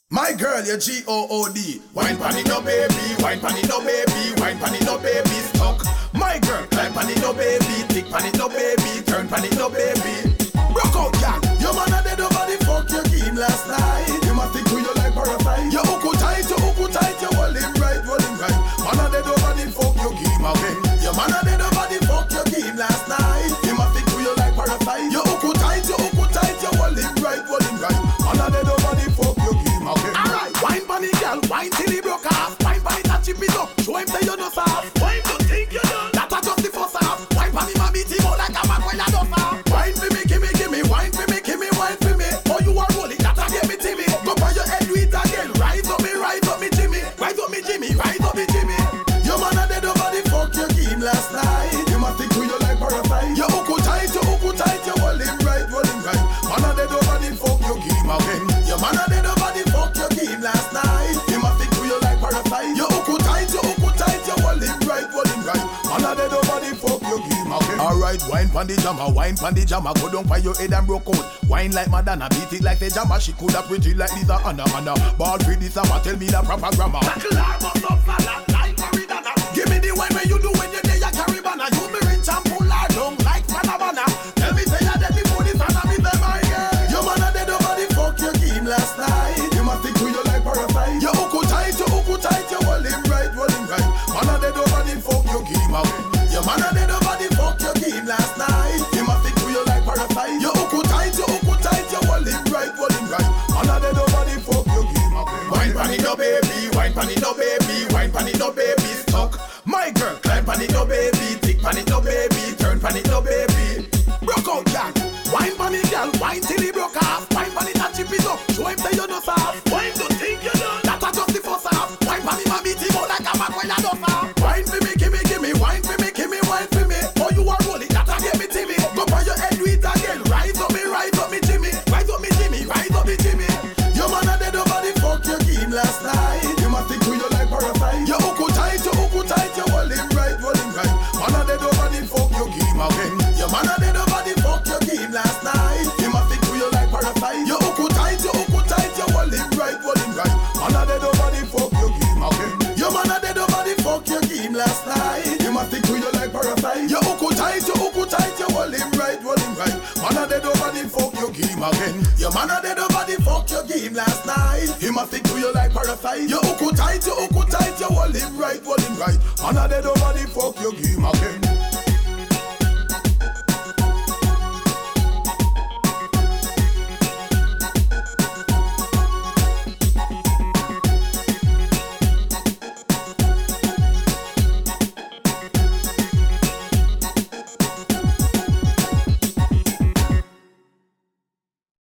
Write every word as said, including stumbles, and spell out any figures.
My girl, you G O O D. Wine pan it no baby, wine pan it no baby, wine pan it no baby, stuck. My girl, climb pan it no baby, tick pan it no baby, turn pan it no baby. Broke out, girl. Your man a dead over the fuck you game last night. You must think to you like parasite. You hook tight, you hook tight, you hold him right, hold him right. Man a dead over the fuck you game again. Your man a dead over the fuck you game last night. You must think to you like parasite. You hook tight, you hook tight, you hold him right, hold him right. Man a dead over the fuck you game again. Alright, wine bunny girl, wine till he broke off. Wine bunny that chip it up, show him say you no soft. Wine don't think you done, that a just the first half. Wine bunny ma beat him out like a man when you don't soft. Wine for me, gimme, gimme, wine for me, gimme, wine for me. Oh you are rolling, that a get me Timmy. Go by your head, do it again. Rise up me, rise up me Jimmy. Rise up me Jimmy, rise up me Jimmy. Your man a dead over the fuck you game last night. You must think to you like parasite. You hook tight, you hook tight, you hold him right, hold him right. Man a dead over the fuck you game again. Your man a dead over the fuck you game last night. You must think to you like parasite. You hook tight, you hook tight, you hold him right, hold him right. Man a dead over the fuck you game again. Alright, wine pon the jammer, wine pon the jammer. Go down by your head and broke out. Wine like Madonna, beat it like the jammer. She coulda pretty like Lisa Anna Anna. Ball free this summer, tell me the proper grammar. Tackle her, bust up fella, like Maridana. Give me the wine when you do when you're there, you carry banner. You be rich and pull her down like Panabana. Tell me say you're dead before this and I be there, my girl. Your man a dead over the fuck you game last night. You must think to you like parasite. You hook tight, you hook tight, you hold him right, hold him right. Man a dead over the fuck you game again. Your man a dead over the fuck you game last night. You must think to you like parasite. You hook tight, you hook tight, you hold him right, hold him right. Man a dead over the fuck you game again. Wine pan it no baby, wine pan it no baby, wine pan it no baby, stuck. My girl, climb pan it no baby, tick pan it no baby, turn pan it no baby. Broke out, girl. Wine pan it, girl. Wine till he broke off. Wine pan it and chip it up. Show him say you no soft. Wine don't think you done. That a just the first half. Wine pan him and beat him out like a man when you no soft. Wine for me, gimme, gimme. Wine for me, gimme, wine for me. Oh you are rolling, that a get me Timmy. Go by your head, do it again. Rise up me, rise up me Jimmy. Rise up me Jimmy, rise up me Jimmy. Your man a dead over the fuck you game last night. You must think to you like parasite. You hook tight, you hook tight, you hold him right, hold him right. Man a dead over the fuck you game again. Your man a dead over the fuck you game last night. You must think to you like parasite. You hook tight, you hook tight, you hold him right, hold him right. Man a dead over the fuck you game again. Your man a dead over the fuck you game last night. You must think to you like parasite. You hook tight, you hook tight, you hold him right, hold him right. Man a dead over the fuck you game again. Your man a dead over the fuck you game last night. He must think to you like parasite. You hook tight, you hook tight, you hold him right, hold him right. Man a dead over the fuck you game again.